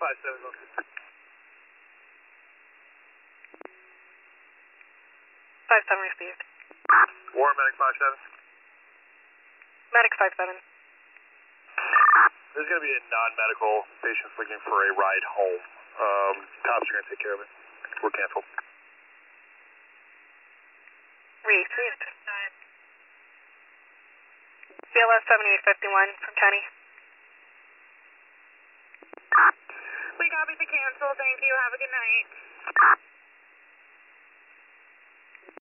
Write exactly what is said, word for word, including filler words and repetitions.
five seven. five seven received. War medic five seven. Medic five seven. There's going to be a non-medical patient looking for a ride home. Um, cops are going to take care of it. We're canceled. Received. C L S seventy-eight fifty-one from Kenny. We copy the cancel. Thank you. Have a good night.